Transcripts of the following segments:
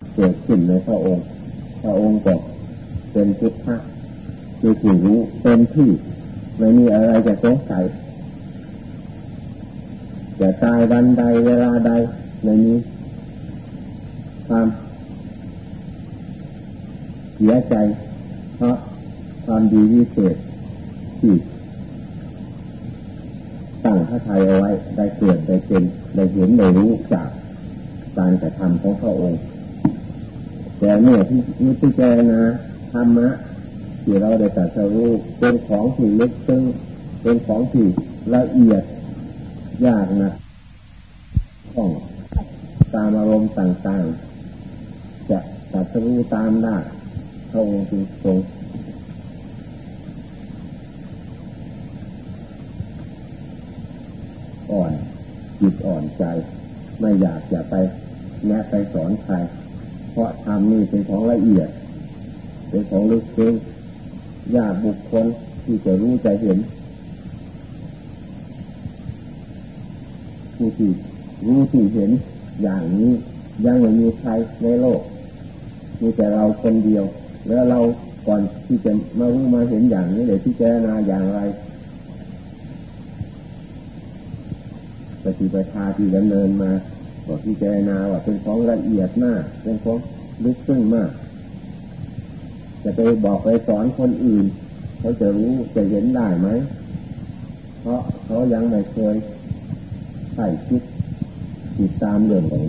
เกิดขึ้นในพระองค์ก็เป็นพุทธะคือผู้รู้เต็มที่ไม่มีอะไรจะสงสัยจะตายวันใดเวลาใดไม่มีความเสียใจเพราะความดีวิเศษที่ตั้งพระทัยเอาไว้ได้เกิดได้เป็นได้เห็นได้รู้จากการกระทำของพระองค์แต่เมื่อที่พิจารณาธรรมะที่เราได้ตรัสรู้เป็นของที่ลึกซึ้งเป็นของที่ละเอียดยากนะต้องตามอารมณ์ต่างๆจะตรัสรู้ตามได้พระองค์จึงทรงอ่อนจิตอ่อนใจไม่อยากจะไปแนะไปสอนใครเพราะธรรมนี่เป็นของละเอียดเป็นของลึกซึ้งยากบุคคลที่จะรู้จะเห็นผู้ที่รู้ที่เห็นอย่างนี้ยังไม่มีใครในโลกมีแต่เราคนเดียวแล้วเราก่อนที่จะมารู้มาเห็นอย่างนี้เลยพิจารณาอย่างไรปฏิบัติธรรมที่ดำเนินมาบอกพิจารณาว่าเป็นของละเอียดมากเป็นของลึกซึ้งมากจะไปบอกไปสอนคนอื่นเขาจะรู้จะเห็นได้ไหมเพราะเขายังไม่เคยใส่คิดติดตามเรื่องของ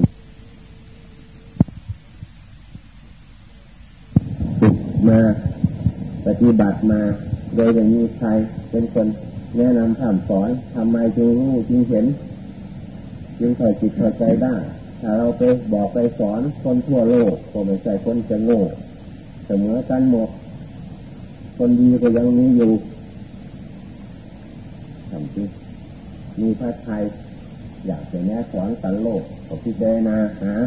ฝึกมาปฏิบัติมาโดยไม่มีใครเป็นคนแนะนำสั่งสอนทำไมจึงรู้จึงเห็นจึงเข้าจิตเข้าใจได้ถ้าเราไปบอกไปสอนคนทั่วโลกก็ไม่ใช่คนจะโง่เสมอกันหมดคนดีก็ยังมีอยู่ทำจริงมีพระทัยอยากจะแนะสอนสันโลกก็พิจารณาหา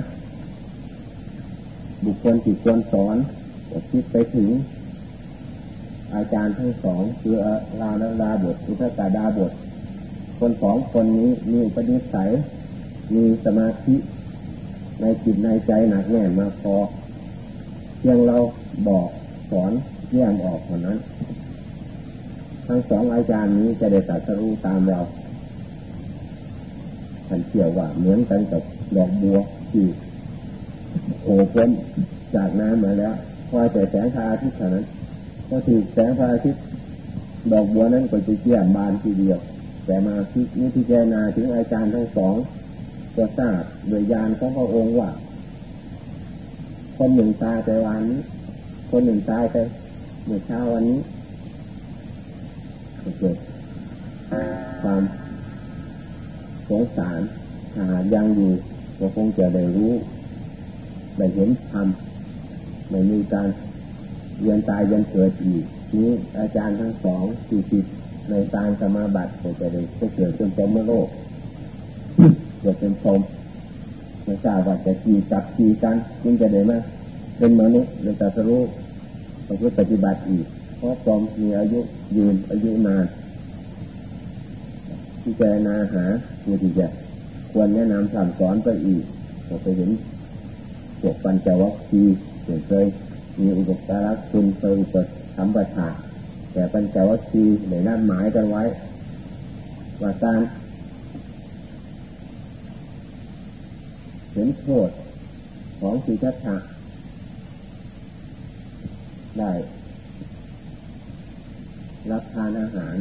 บุคคลที่ควรสอนก็คิดไปถึงอาจารย์ทั้งสองคือราดาบทอุทกดาบทคนสองคนนี้มีอุปนิสัยมีสมาธิในจิตในใจหนักแน่นมาพอเพียงเราบอกสอนแยกออกเท่านั้นทั้งสองอาจารย์นี้จะได้ตรัสรู้ตามเราท่านเชื่อว่าเหมือนกันกับดอกบัวที่โผล่พ้นจากน้ำมาแล้วคอยแต่แสงพระอาทิตย์เท่านั้นพอถึงแสงพระอาทิตย์ดอกบัวนั้นก็จะเกี่ยมบานทีเดียวแต่มาพิจารณาถึงอาจารย์ทั้งสองก็ทราบโดยญาณของพระองค์ว่าคนหนึ่งตายไปวันนี้คนหนึ่งตายไปเมื่อเช้าวันนี้เกิดความสงสารถ้าหากยังอยู่ก็คงจะได้รู้ได้เห็นธรรมไม่มีการเวียนตายยังเกิดอีกนี้อาจารย์ทั้งสองที่ติดในตาสมาบัติก็จะได้เกิดเป็นพรหมโลกเกิดเป็นพรหมไม่ทราบว่าจะกี่กับกี่กันจึงจะได้มาเป็นมนุษย์ในตรัสรู้ต้องปฏิบัติอีกเพราะพรหมมีอายุยืนอายุนานพิจารณาหาผู้ที่จะควรแนะนำสั่งสอนไปอีกเราไปเห็นพวกปัญจวัคคีย์เคยมีอุปการะคุณเคยอุปถัมภ์ทานแต่ปัญจวัคคีย์ได้นัดหมายกันไว้ว่าการเห็นโทษของสิทธัตถะได้รับทานอาหาร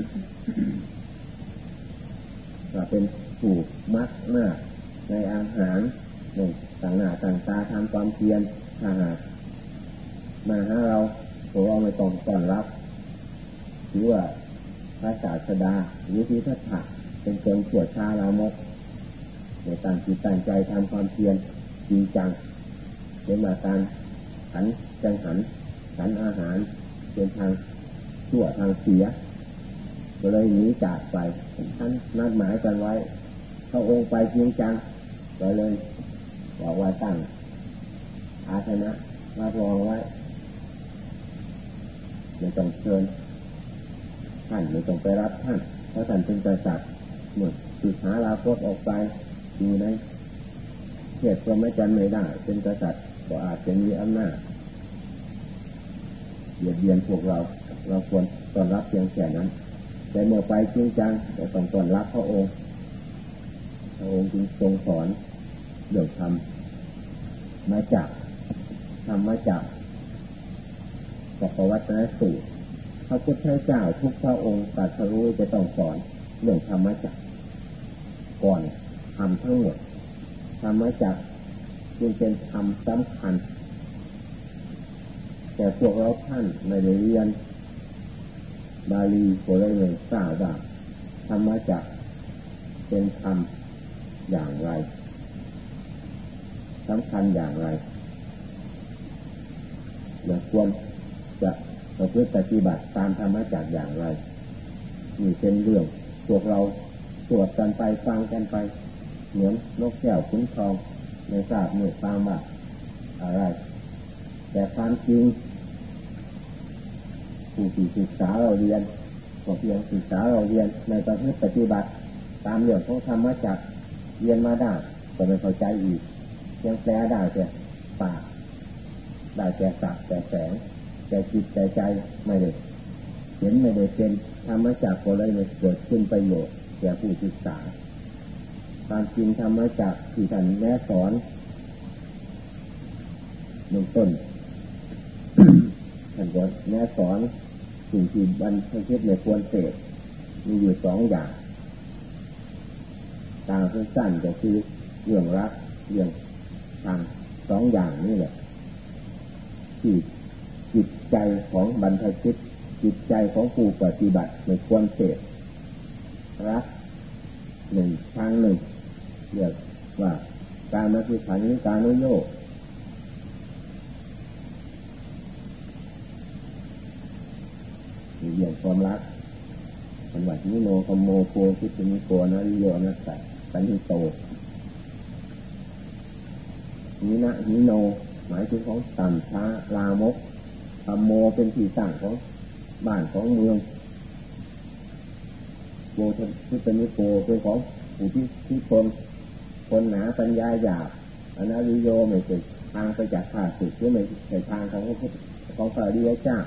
ก็เป็นผู้มักมากในอาหารในต่างหน้าต่างตาทำความเพียรถ้าหากมาหาเราเราไม่ต้องต้อนรับถือว่าพระศาสดาหรือสิทธัตถะเป็นคนชั่วช้าลามกในต่างจิตต่างใจทำความเพียรจริงจังเป็นมาการฉันจังหันฉันอาหารเป็นทางชั่วทางเสียก็เลยหนีจากไปท่านนัดหมายกันไว้พระองค์ไปจริงจังก็เลยบอกว่าตั้งอาสนะมารองไว้ไม่ต้องเชิญท่านไม่ต้องไปรับท่านเพราะท่านเป็นกษัตริย์หมดสุดหาลาภออกไปอยู่ในเขตพรหมจรรย์ไม่ได้เป็นกษัตริย์ก็อาจจะมีอำนาจเบียดเบียนพวกเราควรต้อนรับเพียงแค่นั้นแต่เมื่อไปจริงจังก็ต้องต้อนรับพระองค์จึงทรงสอนเรื่องธรรมมาจากจักรวัฏนสูตรพระพุทธเจ้าทุกพระองค์ตรัสรู้จะต้องสอนเรื่องธรรมจักรก่อนทำทั้งหมดธรรมจักรจึงเป็นธรรมสำคัญแต่พวกเราท่านไม่ได้เรียนบาลีก็เลยทราบว่าธรรมจักรเป็นธรรมอย่างไรสำคัญอย่างไรและควรจะประพฤติปฏิบัติตามธรรมจักรอย่างไรนี่เป็นเรื่องพวกเราตรวจกันไปฟังกันไปเหมือนนกแก้วขุนทองในทราบเมื่อฟังว่าอะไรแต่ความจริงผู้ที่ศึกษาเราเรียนก็เพียงศึกษาเราเรียนในประพฤติปฏิบัติตามเรื่องของธรรมจักรเรียนมาได้ก็ไม่เข้าใจอีกยังแปลได้แต่ปากได้แต่สักแต่แสงแต่จิตแต่ใจไม่ได้เห็นไม่ได้เป็นธรรมจักรก็เลยไม่เกิดขึ้นประโยชน์แก่ผู้ศึกษาการจริงธรรมจักรที่ท่านแนะสอนเบื้องต้น ท่านก็แนะสอนสิ่งที่บรรพชิตไม่ควรเสพมีอยู่สองอย่างตามสั้นๆก็คือเรื่องรักเรื่องทางสองอย่างนี่แหละที่จิตใจของบรรพชิตจิตใจของผู้ปฏิบัติไม่ควรเสพรักหนึ่งทางหนึ่งเรียกว่าการมาคือขันธ์การนุโยคมีเรื่องความรักอันวัดนิโนคโมโกคิตมิโกนะริโยนะสันติโตนิโนหมายถึงของต่ำช้าลามกคโมเป็นที่ตั้งของบ้านของเมืองโกคิตมิโกเป็นของผู้ที่คนหนาปัญญาหยาบอนาริโยไม่ใช่ทางไปจากข้าศึกหรือไม่ใช่ทางของพระอริยเจ้า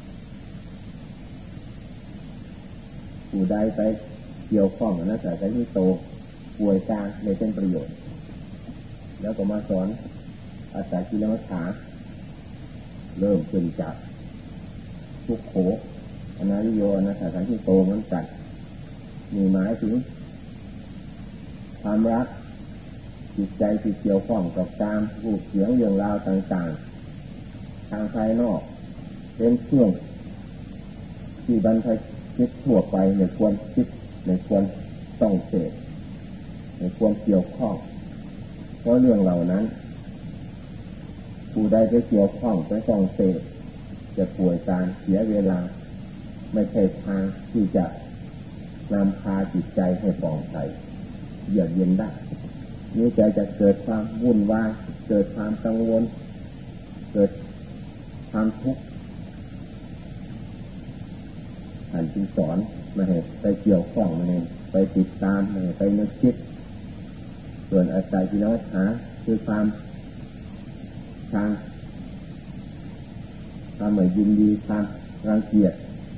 ผู้ใดไปเกี่ยวข้องกับนักศึกษาที่โตป่วยกลางไม่เป็นประโยชน์แล้วก็มาสอนอาศัยกิเลสขาเริ่มขึ้นจากทุกโขอนาริโยนักศึกษาที่โตเหมือนกันมีหมายถึงความรักจิตใจที่เกี่ยวข้องกับการรูปเสียงเรื่องราวต่างๆทางภายนอกเป็นเครื่องที่บรรพชิตทั่วไปไม่ควรคิดไม่ควรต้องเสพไม่ควรเกี่ยวข้องเพราะเรื่องเหล่านั้นผู้ใดไปเกี่ยวข้องไปต้องเสพจะป่วยการเสียเวลาไม่ใช่ทางที่จะนำพาจิตใจให้ปลอดภัยเยือกเย็นได้นี่ใจจะเกิดความวุ่นวายเกิดความกังวลเกิดความทุกข์ท่านจึงสอนไม่ให้ไปเกี่ยวข้องไม่ให้ไปติดตามไม่ให้ไปนึกคิดส่วนอาศัยที่เราหาคือความไม่ยินดีความรังเกียจ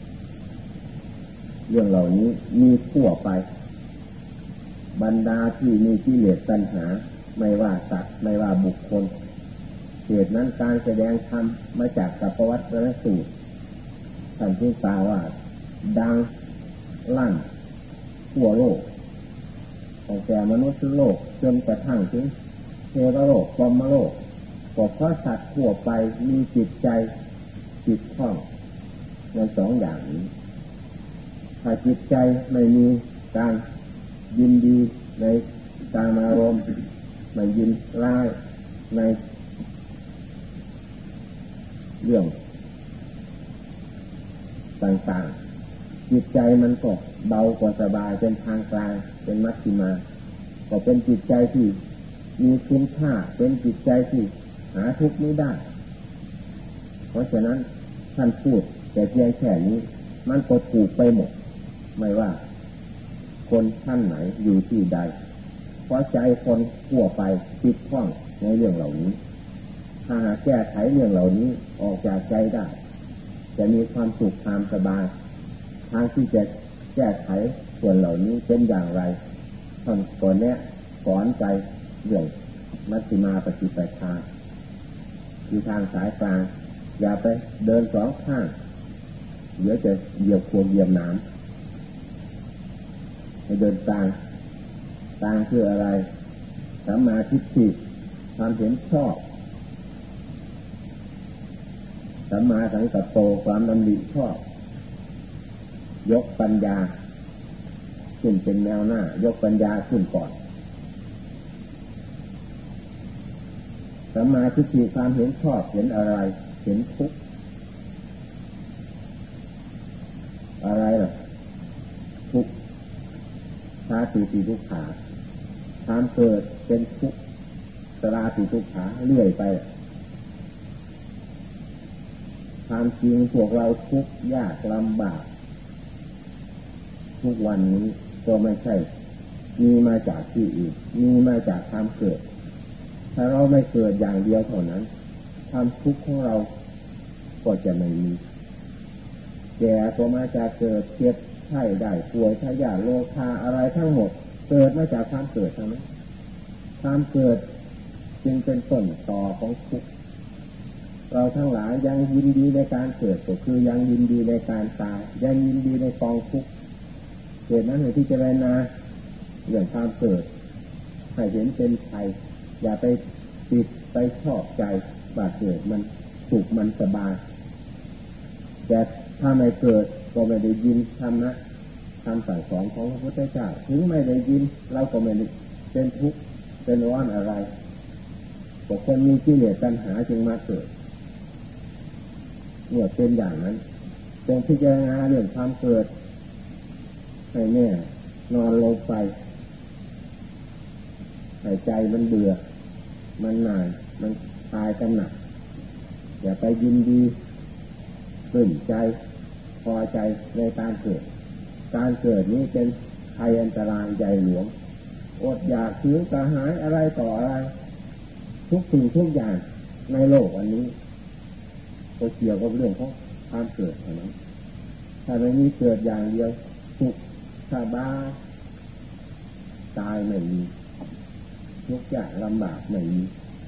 เรื่องเหล่านี้มีทั่วไปบรรดาที่มีกิเลสตัณหาไม่ว่าสัตว์ไม่ว่าบุคคลเหตุนั้นการแสดงธรรมมาจากกัปปวัตตนสูตรท่านจึงกล่าวว่าดังลั่นทั่วโลกตั้งแต่มนุษย์โลกจนกระทั่งถึงเทวโลกพรหมโลกก็เพราะสัตว์ทั่วไปมีจิตใจจิตข้องในสองอย่างนี้ถ้าจิตใจไม่มีการยินดีในการอารมณ์ไม่ยินร้ายในเรื่องต่างๆจิตใจมันก็เบากว่าสบายเป็นทางกลางเป็นมัชฌิมาก็เป็นจิตใจที่มีคุณค่าเป็นจิตใจที่หาทุกข์ไม่ได้เพราะฉะนั้นท่านพูดแต่เพียงแค่นี้มันก็ถูกไปหมดไม่ว่าคนท่านไหนอยู่ที่ใดเพราะใจคนทั่วไปติดข้องในเรื่องเหล่านี้ทถ้าหากแก้ไขเรื่องเหล่านี้ออกจากใจได้จะมีความสุขความสบายทางที่จะแก้ไขส่วนเหล่านี้เป็นอย่างไรท่านก่อนเนี้ยสอนใจเรื่องมัชฌิมาปฏิปทาคือทางสายกลางอย่าไปเดินสองข้างเดี๋ยวจะเหยียบควงเหยียบหนามให้เดินกลางกลางคืออะไรสัมมาทิฏฐิความเห็นชอบสัมมาสังกัปโปความดำริชอบยกปัญญาขึ้นเป็นแนวหน้ายกปัญญาขึ้นก่อนสัมมาทิฏฐิความเห็นชอบเห็นอะไรเห็นทุกข์อะไรล่ะทุกข์ชาติปีทุกขาความเกิดเป็นทุกข์ชราปีทุกขาเรื่อยไปความจริงพวกเราทุกข์ยากลำบากทุกวันนี้ก็ไม่ใช่มีมาจากที่อื่นมีมาจากความเกิดถ้าเราไม่เกิดอย่างเดียวเท่านั้นความทุกข์ของเราก็จะไม่มีแก่ก็มาจากเกิดเจ็บไข้ได้ป่วยทายาทโรคาอะไรทั้งหมดเกิดมาจากความเกิดทั้งนั้นความเกิดจึงเป็นต้นตอของทุกข์เราทั้งหลายยังยินดีในการเกิดก็คือยังยินดีในการตายยังยินดีในกองทุกข์เกิดนั้นให้พิจารณาเรื่องความเกิดให้เห็นเป็นภัยอย่าไปติดไปชอบใจว่าเกิดมันสุขมันสบายแต่ถ้าไม่เกิดก็ไม่ได้ยินธรรมะคำสั่งสอนของพระพุทธเจ้าถึงไม่ได้ยินเราก็ไม่ได้เป็นทุกข์เป็นร้อนอะไรแต่คนมีกิเลสตัณหาจึงมาเกิดเมื่อเป็นอย่างนั้นจงพิจารณาเรื่องความเกิดให้แน่นอนลงไปหายใจมันเบื่อมันหน่ายมันตายกันหนักอย่าไปยินดีตื่นใจพอใจในการเกิดการเกิดนี้เป็นภัยอันตรายใหญ่หลวงอดอยากหิวกระหายอะไรต่ออะไรทุกสิ่งทุกอย่างในโลกอันนี้ก็เกี่ยวกับเรื่องของความเกิดเท่านั้นถ้าไม่มีเกิดอย่างเดียวสุขสบายตายไม่มีทุกอย่างลำบากไม่มี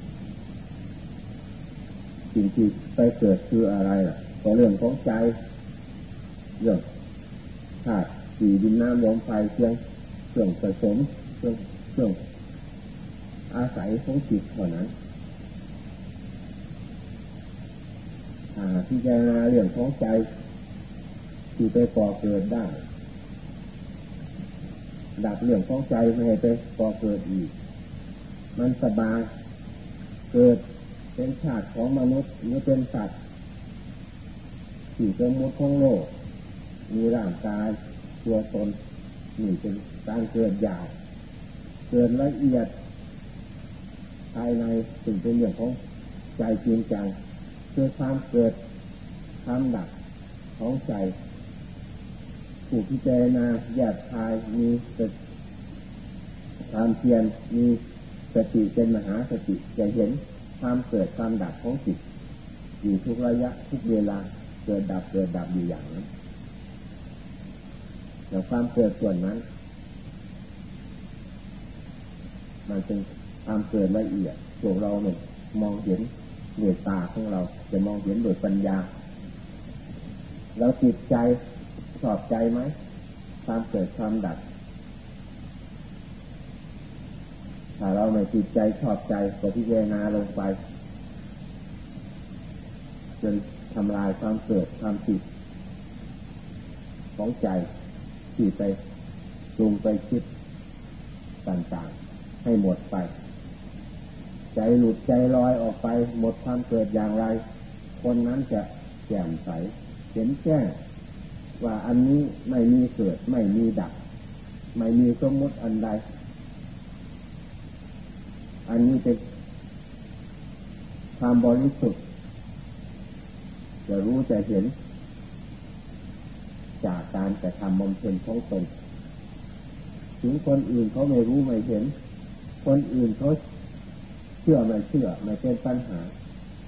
สิ่งที่ไปเกิดคืออะไรล่ะก็เรื่องของใจเรื่องธาตุสี่ดินน้ำลมไฟเครื่องผสมเครื่องอาศัยของจิตเท่านั้นพิจารณาเรื่องของใจที่ไปก่อเกิดได้ดับเรื่องของใจไม่ให้ไปก่อเกิดอีกมันสบายเกิดเป็นชาติของมนุษย์หรือเป็นสัตว์ที่สมมติของโลกมีร่างกายตัวตนนี่เป็นการเกิดใหญ่เกิดละเอียดภายในถึงเป็นเรื่องของใจจริงจังคือความเกิดความดับของใจผู้พิจารณาแยกคายมีความเพียรมีสติเป็นมหาสติจะเห็นความเกิดความดับของจิตอยู่ทุกระยะทุกเวลาเกิดดับอยู่อย่างนั้นแต่ความเกิดส่วนนั้นมันเป็นความเกิดละเอียดพวกเราเนี่ยมองเห็นด้วยตาของเราจะมองเห็นโดยปัญญาเราจิตใจชอบใจไหมความเกิดความดับถ้าเราไม่จิตใจชอบใจก็พิจารณาลงไปจนทำลายความเกิดความติดของใจที่ไปปรุงไปคิดต่างๆให้หมดไปใจหลุดใจลอยออกไปหมดความเกิดอย่างไรคนนั้นจะแจ่มใสเห็นแจ้งว่าอันนี้ไม่มีเกิดไม่มีดับไม่มีสมมติอันใดอันนี้เป็นความบริสุทธิ์จะรู้จะเห็นจากการกระทำบำเพ็ญของตนถึงคนอื่นเขาไม่รู้ไม่เห็นคนอื่นเขาเชื่อไม่เป็นปัญหา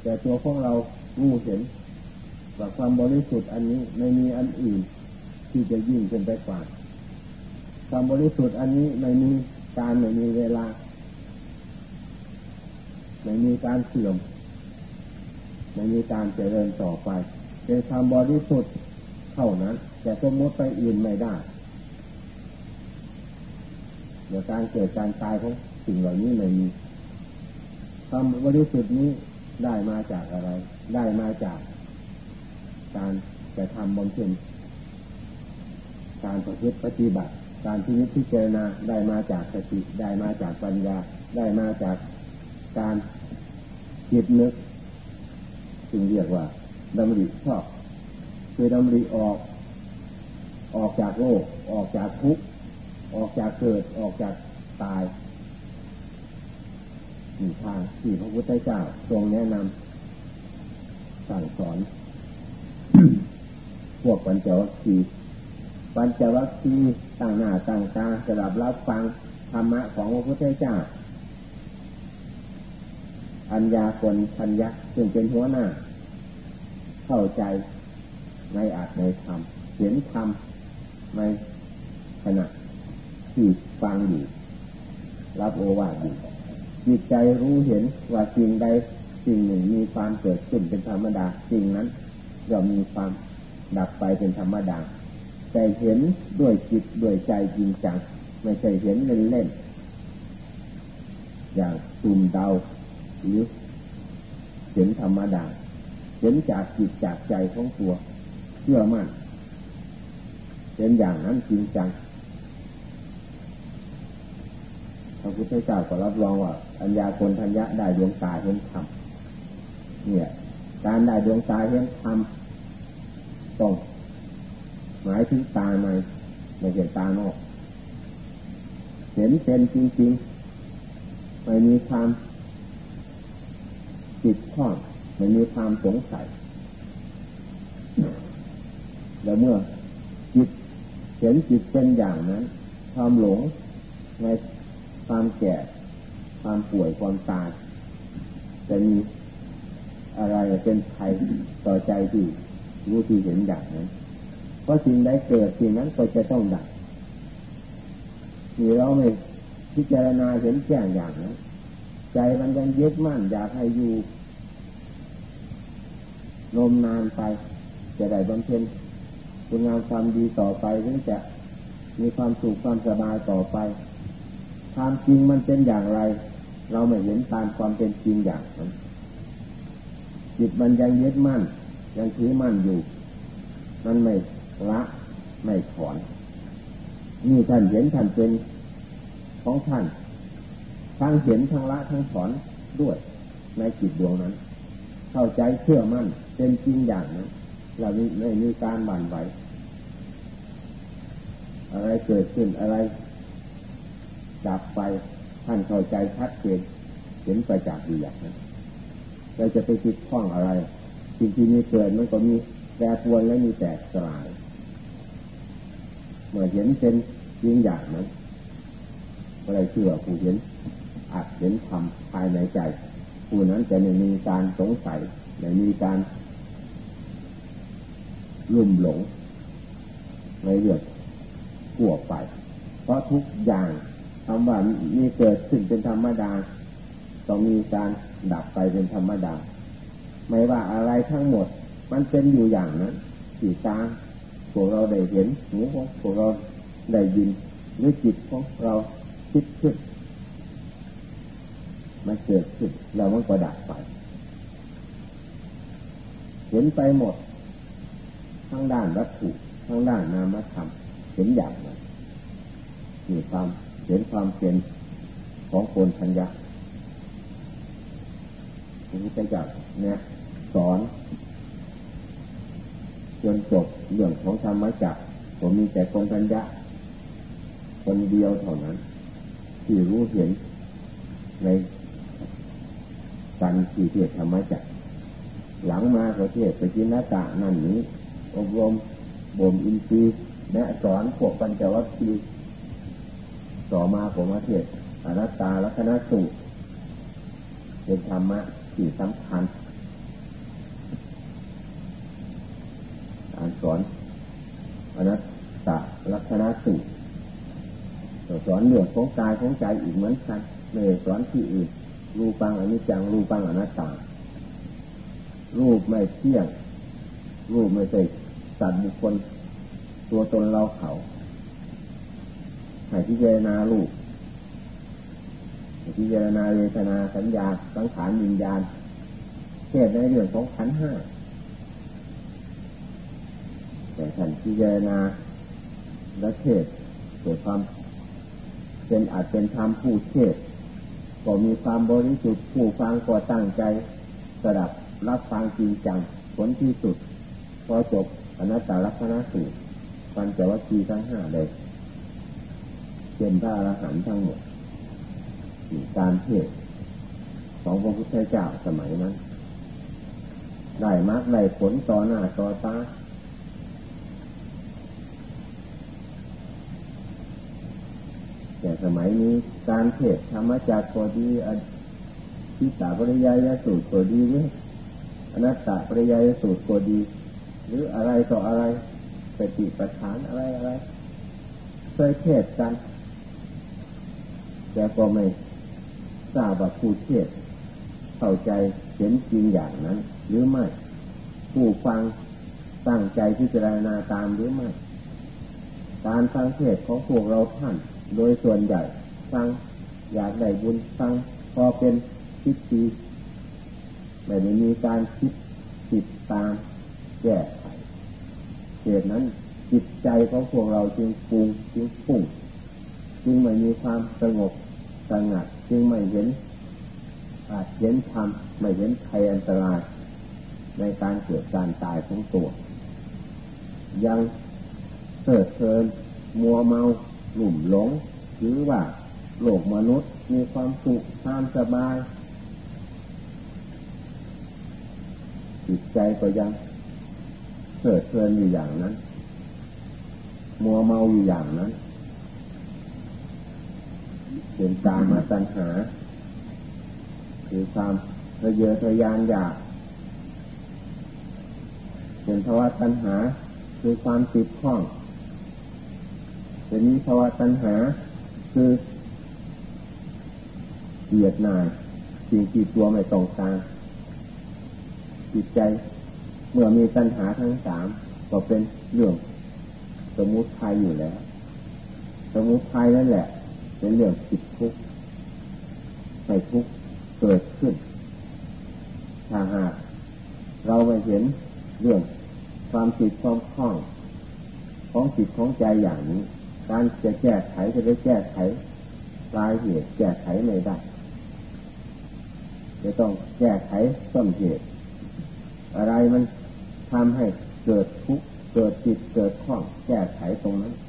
แต่ตัวของเรารู้เห็นว่าความบริสุทธิ์อันนี้ไม่มีอันอื่นที่จะยิ่งขึ้นไปกว่าความบริสุทธิ์อันนี้ไม่มีการไม่มีเวลาไม่มีการเสื่อมไม่มีการเจริญต่อไปเป็นความบริสุทธิ์เท่านั้นแต่สมมติไปอื่นไม่ได้เดี๋ยวการเกิดการตายของสิ่งเหล่านี้ไม่มีความบริสุทธิ์นี้ได้มาจากอะไรได้มาจากการกระทำบำเพ็ญการประพฤติปฏิบัติการพิจารณาได้มาจากสติได้มาจากปัญญาได้มาจากการคิดนึกจึงเรียกว่าดำริชอบคือดำริออกจากโลกออกจากทุกข์ออกจากเกิดออกจากตายมีทางที่พระพุทธเจ้าทรงแนะนำสั่งสอนพวกปัญจวัคคีย์ต่างหน้าต่างตาจะรับฟังธรรมะของพระพุทธเจ้าอัญญาคนทัญญะซึ่งเป็นหัวหน้าเข้าใจในอัตในธรรมเห็นธรรมในขณะที่ฟังอยู่รับโอวาทอยู่จิตใจรู้เห็นว่าสิ่งใดสิ่งหนึ่งมีความเกิดขึ้นเป็นธรรมดาสิ่งนั้นย่อมมีความดับไปเป็นธรรมดาแต่เห็นด้วยจิตด้วยใจจริงจังไม่ใช่เห็นเล่นๆอย่างตุ่มเดาหรือเห็นธรรมดาเห็นจากจิตจากใจของตัวเชื่อมั่นเป็นอย่างนั้นจริงจังพระพุทธเจ้าก็รับรองว่าอัญญาโกณฑัญญะได้ดวงตาเห็นธรรมเนี่ยการได้ดวงตาเห็นธรรมต้องหมายถึงตาในไม่ใช่ตานอกเห็นเป็นจริงๆไม่มีความจิตข้องไม่มีความสงสัยแล้วเมื่อจิตเห็นจิตเป็นอย่างนั้นความหลงในความแก่ความป่วยความตายจะมีอะไรเป็นภัยต่อใจที่รู้ที่เห็นอย่างนั้นเพราะสิ่งใดเกิดสิ่งนั้นก็จะต้องดับมีเราไม่พิจารณาเห็นแจ้งอย่างนั้นใจมันยังยึดมั่นอยากให้อยู่นมนานไปจะได้บำเพ็ญคุณงามความดีต่อไปหรือจะมีความสุขความสบายต่อไปความจริงมันเป็นอย่างไรเราไม่เห็นตามความเป็นจริงอย่างนั้นจิตมันยังยึดมั่นยังถือมั่นอยู่มันไม่ละไม่ถอนนี่ท่านเห็นท่านเป็นของท่านทั้งเห็นทั้งละทั้งถอนด้วยในจิตดวงนั้นเข้าใจเชื่อมั่นเป็นจริงอย่างนั้นเราไม่มีการหวั่นไหวอะไรเกิดขึ้นอะไรดับไปท่านเข้าใจชัดเจนเห็นไปจากดีอย่างนั้นเราจะไปติดข้องอะไรสิ่งที่มีเกิดมันก็มีแปรปรวนและมีแตกสลายเมื่อเห็นเป็นจริงอย่างนั้นอะไรเชื่อผู้เห็นอาจเห็นธรรมภายในใจผู้นั้นจะไม่มีการสงสัยไม่มีการลุ่มหลงในเรื่องทั่วไปเพราะทุกอย่างคำว่ามีเกิดขึ้นเป็นธรรมดาต้องมีการดับไปเป็นธรรมดาไม่ว่าอะไรทั้งหมดมันเป็นอยู่อย่างนั้นที่ตาพวกเราได้เห็นหูของพวกเราได้ยินหรือจิตของเราคิดขึ้นมันเกิดขึ้นแล้วมันก็ดับไปเห็นไปหมดทั้งด้านวัตถุทั้งด้านนามธรรมเห็นอย่างนั้นมีความเห็นความเป็นของโกณฑัญญะนี้จะจับเนี่ยสอนจนจบเรื่องของธรรมจักรผมมีแต่โกณฑัญญะคนเดียวเท่านั้นที่รู้เห็นในการที่เทศธรรมจักรหลังมาประเทศไปกินนาตานั่นนี้อบรมบ่มอินทรีย์แนะสอนพวกปัญจวัคคีย์ต่อมาผมมาเทศอนัตตาลักขณสูตรเป็นธรรมะที่สำคัญอนเรื่องของกายของใจอีกเหมือนกันไม่ได้สอนที่อื่นรูปังอนิจจังรูปังอนัตตารูปไม่เที่ยงรูปไม่ใช่สัตว์บุคคลตัวตนเราเขาให้พิจารณารูปให้พิจารณาเวทนาสัญญาสังขารวิญญาณเทศในเรื่องของขันธ์ห้าแต่ท่านพิจารณาและเทศเกิดความเป็นอาจเป็นธรรมผู้เทศก็มีความบริสุทธิ์ผู้ฟังก็ตั้งใจสดับรับฟังจริงจังผลที่สุดพอจบอนัตตลักษณสูตรปัญจวัคคีย์ทั้งห้าเลยเป็นพระอรหันต์ทั้งหมดการเทศของพระพุทธเจ้าสมัยนั้นได้มรรคได้ผลต่อหน้าต่อตาแต่สมัยนี้การเทศธรรมจักรก็ดีทิฏฐปริยายสูตรก็ดีหรืออนัตตปริยายสูตรก็ดีหรืออะไรต่ออะไรปฏิปทานอะไรเคยเทศกันแต่ก็ไม่ทราบว่าผู้เทศเข้าใจเห็นจริงอย่างนั้นหรือไม่ผู้ฟังตั้งใจพิจารณาตามหรือไม่การฟังเทศของพวกเราท่านโดยส่วนใหญ่ฟังอยากได้บุญฟังพอเป็นพิธีไม่ได้มีการคิดติดตามแก้ไขเหตุนั้นจิตใจของพวกเราจึงฟุ้งจึงไม่มีความสงบสงัดจึงไม่เห็นเห็นธรรมไม่เห็นภัยอันตรายในการเกิดการตายของตัวยังเถิดเทินมัวเมาหลุ่มหลงหรือว่าโลกมนุษย์มีความสุขความสบายจิตใจก็ยังเถิดเทินอยู่อย่างนั้นมัวเมาอยู่อย่างนั้นเป็นกามตัณหาคือความทะเยอทะยานอยากเป็นภาวะตัณหาคือความติดข้องเป็นนิภาวะตัณหาคือเกลียดหน่ายสิ่งที่ตัวไม่ต้องการจิตใจเมื่อมีตัณหาทั้งสามก็เป็นเรื่องสมุทัยอยู่แล้วสมุทัยนั่นแหละเป็นเรื่องติดทุกข์ให้ทุกข์เกิดขึ้นถ้าหากเราไม่เห็นเรื่องความติดความคล้องของจิตของใจอย่างนี้การจะแก้ไขจะได้แก้ไขปลายเหตุแก้ไขไม่ได้จะต้องแก้ไขต้นเหตุอะไรมันทำให้เกิดทุกข์เกิดจิตเกิดข้องแก้ไขตรงนั้น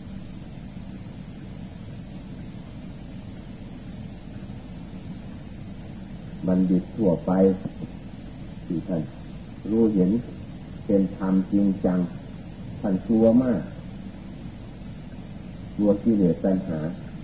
บัณฑิตทั่วไปที่ท่านรู้เห็นเป็นธรรมจริงจังท่านกลัวมากกลัวกิเลสตัณหา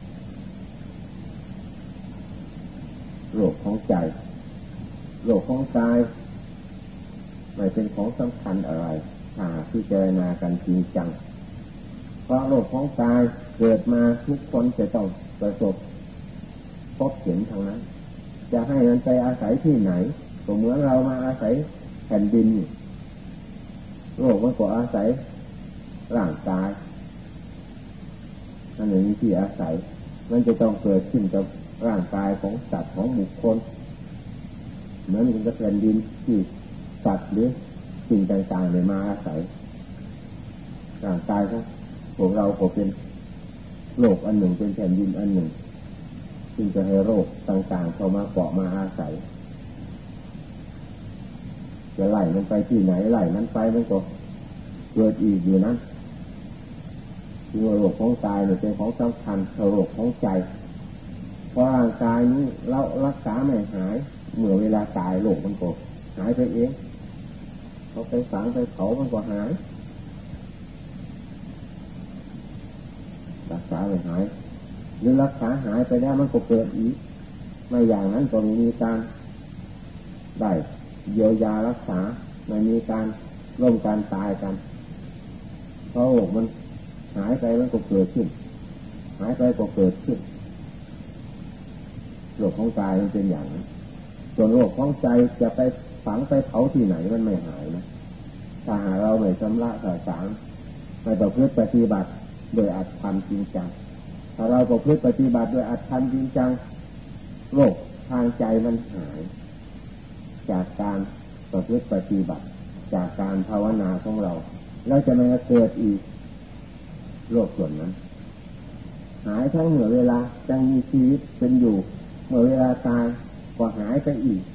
โรคของใจโรคของกายไม่เป็นของสำคัญอะไรถ้าพิจารณากันจริงจังเพราะโรคของกายเกิดมาทุกคนจะต้องประสบพบเห็นทางนั้นจะให้มันไปอาศัยที่ไหนก็เหมือนเรามาอาศัยแผ่นดินโรคมันก็อาศัยร่างกายนั่นเองที่อาศัยมันจะต้องเกิดขึ้นกับร่างกายของสัตว์ของบุคคลเหมือนกับแผ่นดินที่สัตว์หรือสิ่งต่างๆเลยมาอาศัยร่างกายของพวกเราก็เป็นโลกอันหนึ่งเป็นแผ่นดินอันหนึ่งซึ่งจะให้โรคต่างๆเข้ามาเกาะมาอาศัยจะไล่มันไปที่ไหนไล่มันไปมันก็เกิดอีกอยู่นั้นคือโรคของกายเนี่ยเป็นของสำคัญโรคของใจเพราะร่างกายนี้เรารักษาไม่หายเมื่อเวลาตายโรคมันก็หายไปเองเขาไปฝังไปเผามันก็หายรักษาไม่หายหรือรักษาหายไปแล้วมันก็เกิดอีกไม่อย่างนั้นก็มีการได้เยียวยารักษาไม่มีการร่วมการตายกันเพราะโรคมันหายไปมันก็เกิดขึ้นหายไปก็เกิดขึ้นโรคของกายมันเป็นอย่างนั้นส่วนโรคของใจจะไปฝังไปเผาที่ไหนมันไม่หายนะถ้าหาเราไม่ชำระสาสางไม่ประพฤติปฏิบัติโดยอัตธรรมจริงจังถ้าเราประพฤติปฏิบัติโดยอัตธรรมจริงจังโรคทางใจมันหายจากการประพฤติปฏิบัติจากการภาวนาของเราแล้วจะไม่เกิดอีกโรคส่วนนั้นหายทั้งเมื่อเวลายังมีชีวิตเป็นอยู่เมื่อเวลาตายก็หายไปอีก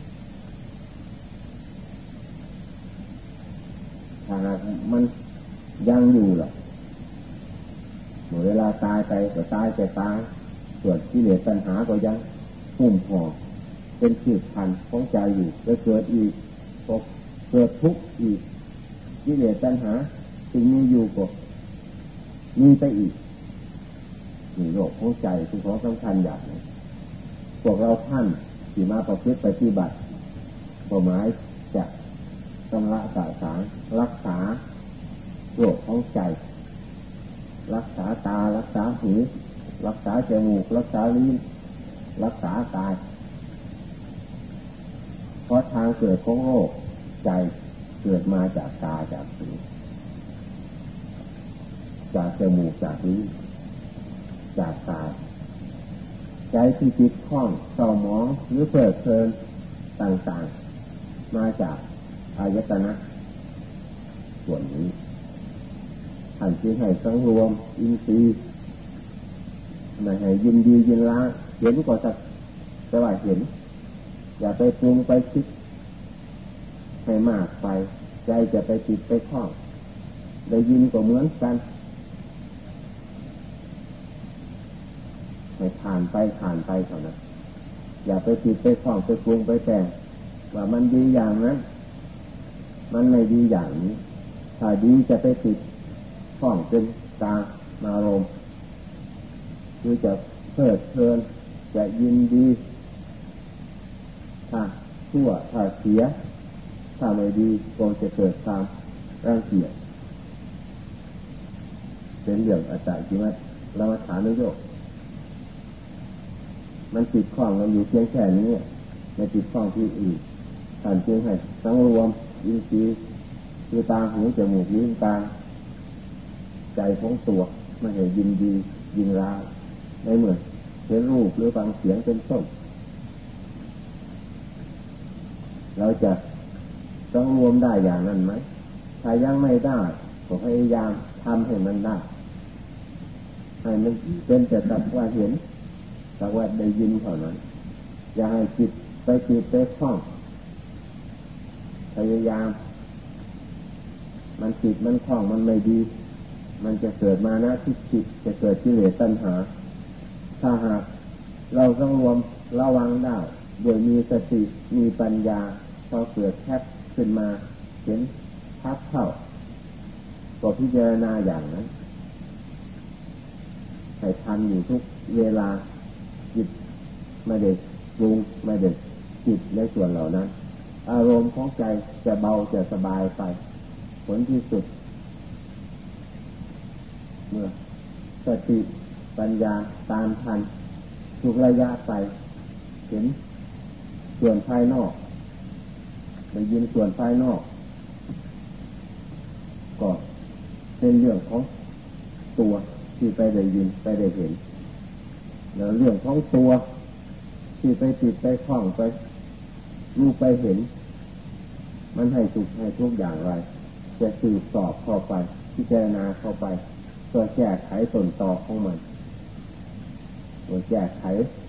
ถ้ามันยังอยู่ล่ะเมื่อเวลาตายไปก็ตายแต่ตายส่วนกิเลสตัณหาก็ยังหุ้มห่อเป็นสืบพันธุ์ของใจอยู่แล้วเกิดอีกก็เกิดทุกข์อีกกิเลสตัณหาถึงมีอยู่ก็มีไปอีกนี่โรคของใจคือของสำคัญอย่างนี้พวกเราท่านที่มาประพฤติปฏิบัติเป้าหมายจะชำระสาสางรักษาโรคของใจรักษาตารักษาหูรักษาจมูกรักษาลิ้นรักษากายเพราะทางเกิดของโรคใจเกิดมาจากตาจากหูจากจมูกจากลิ้นจากตาใจที่จิตคล่องเศร้าหมองหรือเพลิดเพลินต่างๆมาจากอายตนะส่วนนี้ท่านจึงให้สังรวมอินทรีย์ไม่ให้ยินดียินร้ายเห็นก็สักแต่ว่าเห็นอย่าไปปรุงไปคิดให้มากไปใจจะไปติดไปคล้องได้ยินก็เหมือนกันให้ผ่านไปเท่านั้นอย่าไปติดไปคล้องไปปรุงไปแต่งว่ามันดีอย่างนั้นมันไม่ดีอย่างนี้ถ้าดีจะไปติดคล้องเป็นตามารมณ์คือจะเพลิดเพลินจะยินดีถ้าชั่วถ้าเสียถ้าไม่ดีก็จะเกิดความรังเกียจเป็นเรื่องอาจารย์ที่ว่าเรามาถามนโยกมันติดข้องกันอยู่เพียงแค่นี้ไม่ติดข้องที่อื่นท่านจึงให้สังรวมอินทรีย์คือตาหูจมูกลิ้นกายใจของตัวไม่ให้ยินดียินร้ายในเมื่อเห็นรูปหรือฟังเสียงเป็นต้นเราจะต้องรวมได้อย่างนั้นไหมถ้ายังไม่ได้ก็พยายามทำให้มันได้ให้มันเป็นแต่สักว่าเห็นสักว่าได้ยินเท่านั้นอย่าให้จิตไปคล้องพยายามมันจิตมันคล้องมันไม่ดีมันจะเกิดมานะทิฏฐิจะเกิดกิเลสตัณหาถ้าหากเราต้องรวมระวังได้โดยมีสติมีปัญญาพอเกิดแคบขึ้นมาเห็นทับเข้าก็พิจารณาอย่างนั้นให้ทันอยู่ทุกเวลาจิตไม่ได้ปรุงไม่ได้จิตในส่วนเหล่านั้นอารมณ์ของใจจะเบาจะสบายไปผลที่สุดเมื่อสติปัญญาตามทันทุกระยะไปเห็นส่วนภายนอกได้ยินส่วนภายนอกก็เป็นเรื่องของตัวที่ไปได้ยินไปได้เห็นแล้วเรื่องของตัวที่ไปติดไปคล้องไปรู้ไปเห็นมันให้สุขให้ทุกอย่างไรจะสืบสอบเข้าไปพิจารณาเข้าไปเพื่อแก้ไขต้นตอของมันเพื่อแก้ไข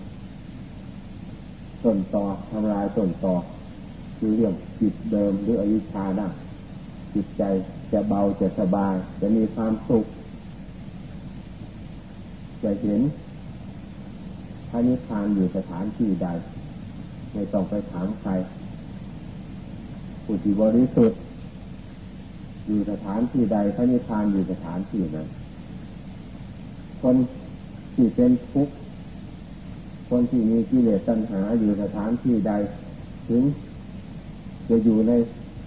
ต้นตอทำลายต้นตอคือเรื่องจิตเดิมหรืออวิชชาได้จิตใจจะเบาจะสบายจะมีความสุขจะเห็นพระนิพพานอยู่สถานที่ใดไม่ต้องไปถามใครผู้ที่บริสุทธิ์อยู่สถานที่ใดพระนิพพานอยู่สถานที่นั้นคนที่เป็นทุกข์คนที่มีกิเลสตัณหาอยู่สถานที่ใดถึงจะอยู่ใน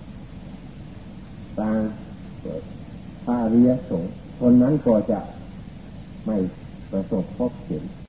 ทางพระอริยสงฆ์คนนั้นก็จะไม่ประสบพบเห็น